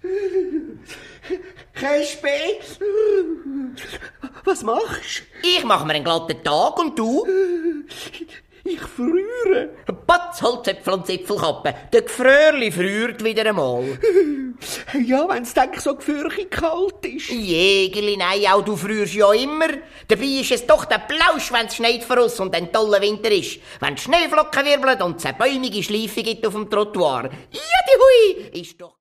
Kespe, was machst Ich mache mir einen glatten Tag und du? Ich friere. Patz, Holzäpfel und Zipfelkappe. Der Gefröhrli friert wieder einmal. Ja, wenn's denk so gefürchtig kalt ist. Jägerli, nein, auch du frierst ja immer. Dabei ist es doch der Plausch, wenn's schneit vor uns und ein toller Winter ist. Wenn Schneeflocken wirbeln und es eine bäumige Schleife gibt auf dem Trottoir. Ja, die Hui, ist doch...